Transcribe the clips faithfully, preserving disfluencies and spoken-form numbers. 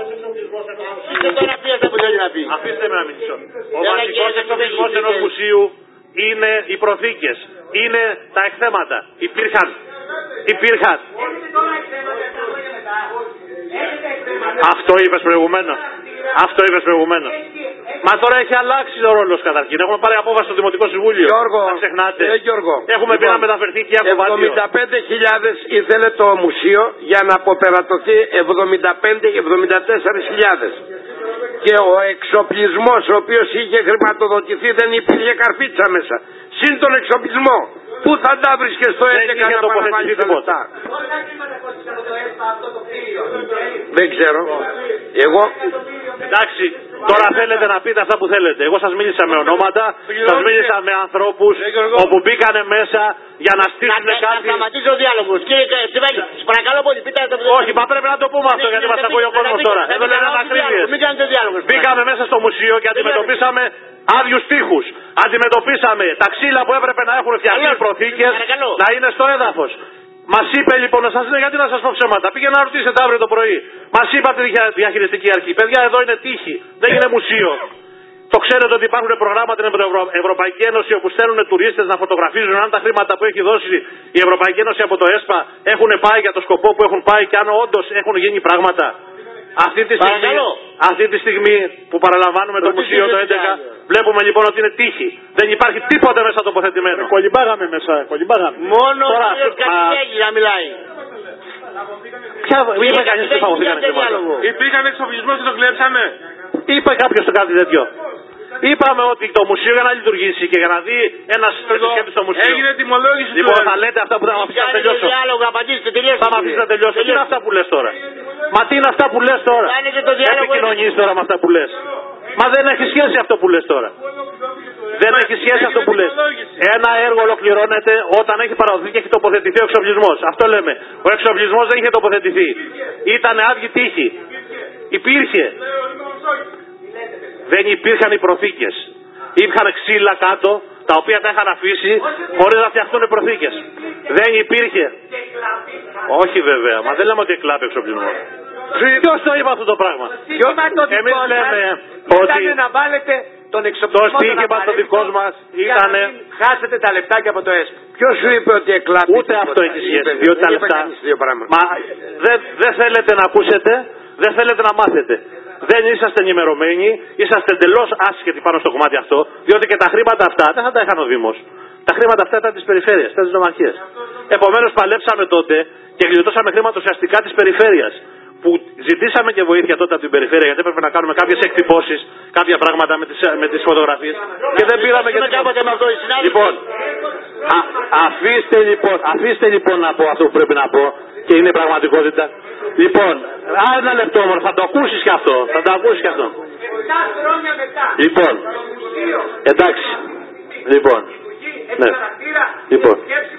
Αφήστε με να μιλήσω. Ο βασικός εξοπλισμός ενός μουσείου είναι οι προθήκες, είναι τα εκθέματα. Υπήρχαν. Υπήρχαν. Αυτό είπες προηγουμένως. Αυτό είπες προηγουμένως. Μα τώρα έχει αλλάξει ο ρόλος καταρχήν. Έχουμε πάρει απόφαση στο Δημοτικό Συμβούλιο. Γιώργο, να ξεχνάτε. Ε, Γιώργο, Έχουμε λοιπόν, πει να μεταφερθεί και από εβδομήντα πέντε χιλιάδες ήθελε το μουσείο για να αποτερατωθεί εβδομήντα πέντε και εβδομήντα τέσσερις χιλιάδες. Και ο εξοπλισμός ο οποίος είχε χρηματοδοτηθεί δεν υπήρχε καρπίτσα μέσα. Συν τον εξοπλισμό. Πού θα τα βρίσκες στο έντεκα να παραβάλεις τα λεφτά. Δεν ξέρω. Εγώ... Εντάξει, τώρα θέλετε να πείτε αυτά που θέλετε. Εγώ σας μίλησα με ονόματα, σας μίλησα με ανθρώπους όπου μπήκανε μέσα για να στήσουν κάτι. Να σταματήσει ο διάλογος. Κύριε Τσιβάκη, σας παρακαλώ πολύ, πείτε το. Όχι, μα πρέπει να το πούμε αυτό γιατί μας ακούει ο κόσμος τώρα. Εδώ λένε ανακρίβειες. Μην κάνετε διάλογο. Μπήκαμε μέσα στο μουσείο και αντιμετωπίσαμε άδειους τοίχους. Αντιμετωπίσαμε τα ξύλα που έπρεπε να έχουν φτιαχτεί οι προθήκες να είναι στο έδαφος. Μας είπε λοιπόν, να σας λένε γιατί να σας πω ψέματα. Πήγαινε να ρωτήσετε αύριο το πρωί. Μας είπε από τη διαχειριστική αρχή. Παιδιά, εδώ είναι τύχη. Δεν είναι μουσείο. Το ξέρετε ότι υπάρχουν προγράμματα στην Ευρω... Ευρωπαϊκή Ένωση όπου στέλνουν τουρίστες να φωτογραφίζουν αν τα χρήματα που έχει δώσει η Ευρωπαϊκή Ένωση από το ΕΣΠΑ έχουν πάει για το σκοπό που έχουν πάει και αν όντως έχουν γίνει πράγματα. Αυτή τη, στιγμή, αυτή τη στιγμή που παραλαμβάνουμε το μουσείο το έντεκα, βλέπουμε λοιπόν ότι είναι τύχη. Δεν υπάρχει τίποτα μέσα τοποθετημένο. Ε, κολυμπάγαμε μέσα, κολυμπάγαμε. Μόνο ο κ. Κατσιέγη να μιλάει. Ποια είπε κανείς που φαγωθήκανε χρήματα. Υπήρχαν εξοπλισμός και το κλέψανε. Είπε κάποιος το κάτι τέτοιο. Είπαμε ότι το μουσείο για να λειτουργήσει και για να δει ένα επισκέπτη στο μουσείο. Έγινε τιμολόγηση του. Λοιπόν, θα λέτε αυτά που θα με αφήσει να τελειώσω. Θα με αφήσει να τελειώσω. Τι είναι αυτά που λες τώρα. Μα τι είναι αυτά που λες τώρα. Επικοινωνείς τώρα με αυτά που λες. Μα δεν έχει σχέση αυτό που λες τώρα. Δεν έχει σχέση αυτό που λες. Ένα έργο ολοκληρώνεται όταν έχει παραδοθεί και έχει τοποθετηθεί ο εξοπλισμός. Αυτό λέμε. Ο εξοπλισμός δεν είχε τοποθετηθεί. Ήταν άδειη τύχη. Υπήρχε. Δεν υπήρχαν οι προθήκες. Υπήρχαν ξύλα κάτω, τα οποία τα είχαν αφήσει χωρίς να φτιαχτούν οι προθήκες. Δεν υπήρχε. Όχι βέβαια, μα δεν λέμε ότι εκλάπει ο εξοπλισμός. Ποιος το είπε αυτό το πράγμα. Εμείς λέμε ότι να βάλετε τον εξοπλισμό το στοίχημα το δικό μας ήταν. Χάσετε τα λεπτάκια από το ΕΣΠ. Ποιος σου είπε ότι εκλάπει. Ούτε αυτό έχει σχέση. Διότι τα λεφτά. Μα δεν δε θέλετε να ακούσετε, δεν θέλετε να μάθετε. Δεν είσαστε ενημερωμένοι, είσαστε εντελώς άσχετοι πάνω στο κομμάτι αυτό, διότι και τα χρήματα αυτά δεν θα τα είχαν ο Δήμος. Τα χρήματα αυτά ήταν της περιφέρειας, ήταν της νομαρχίας. Επομένως παλέψαμε τότε και γλιτώσαμε χρήματα ουσιαστικά της περιφέρειας. Που ζητήσαμε και βοήθεια τότε από την περιφέρεια γιατί έπρεπε να κάνουμε κάποιες εκτυπώσεις, κάποια πράγματα με τις, με τις φωτογραφίες και δεν πήραμε και τίποτα. Λοιπόν, α, αφήστε λοιπόν, αφήστε λοιπόν να πω αυτό που πρέπει να πω και είναι η πραγματικότητα. Λοιπόν, ένα λεπτό μόνο, θα το ακούσεις και αυτό, θα το ακούσεις και αυτό. Λοιπόν, εντάξει, λοιπόν, ναι, λοιπόν,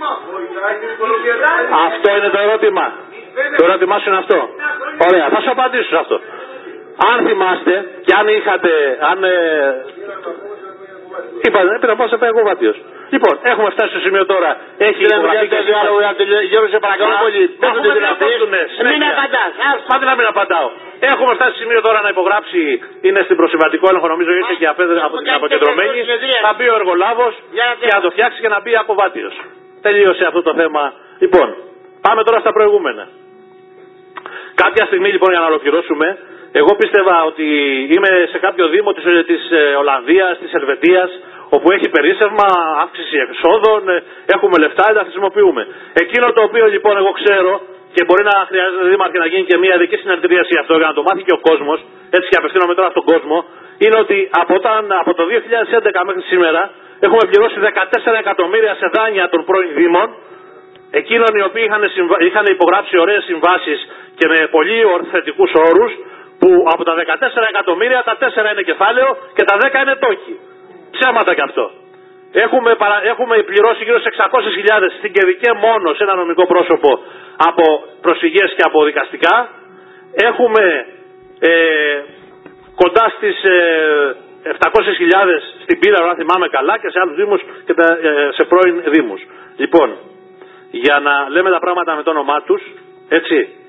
αυτό είναι το ερώτημα. Το ερώτημά σου είναι αυτό. Ωραία, θα σου απαντήσω σε αυτό. Αν θυμάστε και αν είχατε, αν... Ε, είπα, έπειτα να πάω σε εγώ βάτιος. Λοιπόν, έχουμε φτάσει στο σημείο τώρα. Έχει υπογραφεί και διάλογο για την Γιώργο, σε παρακαλώ πολύ. Μην απαντάς. Μα δεν να μην απαντάω. Έχουμε φτάσει στο σημείο τώρα να υπογράψει, είναι στην προσυμβατικό έλεγχο, νομίζω ήρθε και από την αποκεντρωμένη. Θα μπει ο εργολάβος και να το φτιάξει και να μπει από βάτιος. Τελείωσε αυτό το θέμα. Λοιπόν, πάμε τώρα στα προηγούμενα. Κάποια στιγμή λοιπόν για να ολοκληρώσουμε, εγώ πίστευα ότι είμαι σε κάποιο δήμο της, της Ολλανδίας, της Ελβετίας, όπου έχει περίσσευμα, αύξηση εξόδων, έχουμε λεφτά, τα χρησιμοποιούμε. Εκείνο το οποίο λοιπόν εγώ ξέρω και μπορεί να χρειάζεται δήμαρχε να γίνει και μια ειδική συναρτηρίαση αυτό για να το μάθει και ο κόσμος, έτσι και απευθύνομαι τώρα στον κόσμο, είναι ότι από, όταν, από το δύο χιλιάδες έντεκα μέχρι σήμερα έχουμε πληρώσει δεκατέσσερα εκατομμύρια σε δάνεια των πρώην δήμων, εκείνων οι οποίοι είχαν, συμβα... είχαν υπογράψει ωραίες συμβάσεις και με πολύ θετικούς όρους, που από τα δεκατέσσερα εκατομμύρια τα τέσσερα είναι κεφάλαιο και τα δέκα είναι τόκι. Ψέματα κι αυτό. Έχουμε, παρα... έχουμε πληρώσει γύρω στις εξακόσιες χιλιάδες στην ΚΕΔΙΚΕ μόνο σε ένα νομικό πρόσωπο από προσφυγές και από δικαστικά. Έχουμε ε, κοντά στις ε, επτακόσιες χιλιάδες στην Πύλαρο, αν θυμάμαι καλά, και σε άλλους δήμους και τα, ε, σε πρώην δήμους. Λοιπόν, για να λέμε τα πράγματα με το όνομά τους, έτσι,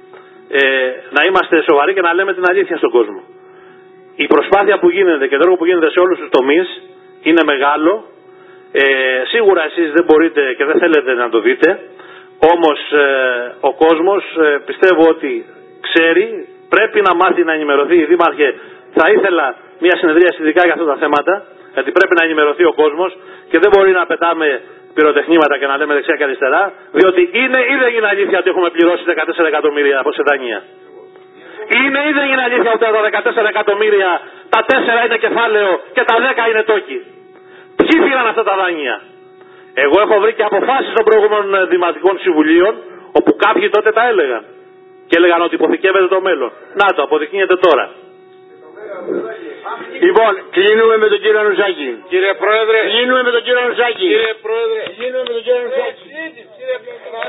ε, να είμαστε σοβαροί και να λέμε την αλήθεια στον κόσμο. Η προσπάθεια που γίνεται και το έργο που γίνεται σε όλους τους τομείς είναι μεγάλο. Ε, σίγουρα εσείς δεν μπορείτε και δεν θέλετε να το δείτε, όμως ε, ο κόσμος ε, πιστεύω ότι ξέρει, πρέπει να μάθει να ενημερωθεί. Δήμαρχε, θα ήθελα μια συνεδρία ειδικά για αυτά τα θέματα, γιατί πρέπει να ενημερωθεί ο κόσμος και δεν μπορεί να πετάμε πυροτεχνήματα και να λέμε δεξιά και αριστερά, διότι είναι ή δεν είναι αλήθεια ότι έχουμε πληρώσει δεκατέσσερα εκατομμύρια από σε δανεία. Είναι ή δεν είναι αλήθεια ότι τα δεκατέσσερα εκατομμύρια, τα τέσσερα είναι κεφάλαιο και τα δέκα είναι τόκι. Ποιοι πήραν αυτά τα δάνεια? Εγώ έχω βρει και αποφάσεις των προηγούμενων δημοτικών συμβουλίων, όπου κάποιοι τότε τα έλεγαν. Και έλεγαν ότι υποθηκεύεται το μέλλον. Να το, αποδεικνύεται τώρα. Λοιπόν, κλείνουμε με τον κύριο Ανουσάκη. Κύριε Πρόεδρε. Κλείνουμε με τον κύριο Ανουσάκη. Κύριε Πρόεδρε. Κλείνουμε με τον κύριο Ανουσάκη.